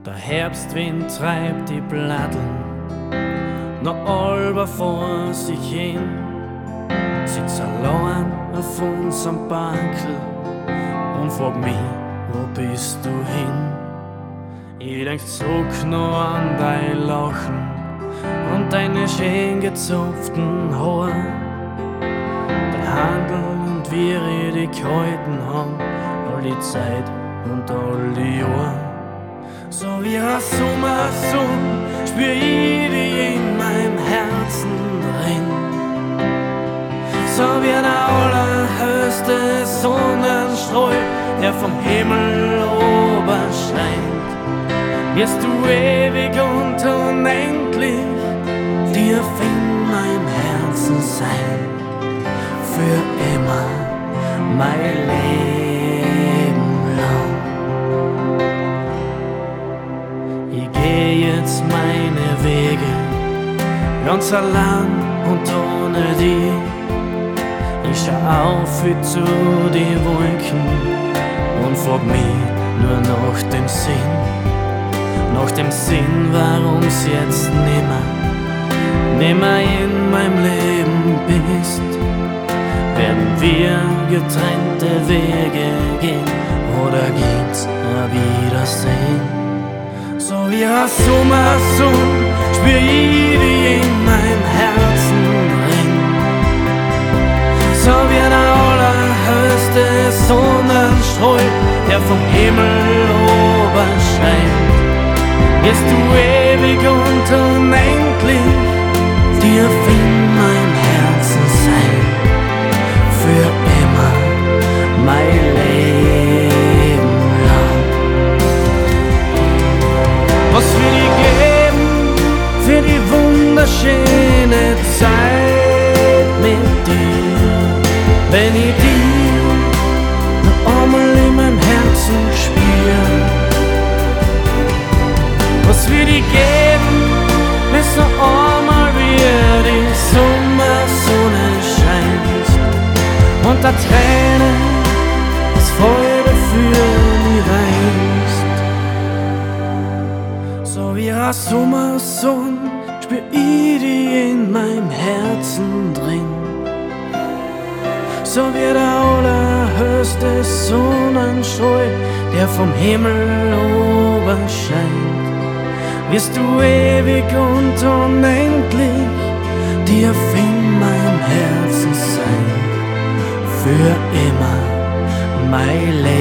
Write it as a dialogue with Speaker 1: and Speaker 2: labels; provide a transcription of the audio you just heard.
Speaker 1: Der Herbstwind treibt die Blatteln noch allber vor sich hin. Sitz allein auf unserem Bankel und frag mich, wo bist du hin? Ich denk zurück noch an dein Lachen und deine schön gezupften Haare. Der Handel und wie ich dich gehalten haben, all die Zeit und all die Jahre. So wie ein Sommersonne spür ich dich in meinem Herzen drin. So wie der allerhöchste Sonnenstrahl, der vom Himmel oben scheint, wirst du ewig und unendlich tief in meinem Herzen sein. Für immer, mein Leben lang. Ich geh jetzt meine Wege, ganz allein und ohne dich. Ich schau auf wie zu die Wolken und frag mich nur nach dem Sinn. Nach dem Sinn, warum's jetzt nimmer in meinem Leben bist. Werden wir getrennte Wege gehen oder gibt's ein Wiedersehen? So wie ein Sommersonne spür ich dich in meinem Herzen drin. So wie der allerhöchste Sonnenstrahl, der vom Himmel oben scheint, wirst du ewig und unendlich tief in meinem Herzen sein. Für immer, mein Leben lang. Was will ich geben für die wunderschöne Zeit mit dir? Wenn ich dich noch einmal in meinem Herzen spür. Was will ich geben, bis noch einmal wieder die Sommersonne scheint und der Träne das Freude für mich reißt. So wie ein Sommersonne spür ich dich in meinem Herzen drin. So wie der allerhöchste Sonnenstrahl, der vom Himmel oben scheint, wirst du ewig und unendlich tief in meinem Herzen sein. Für immer, mein Leben.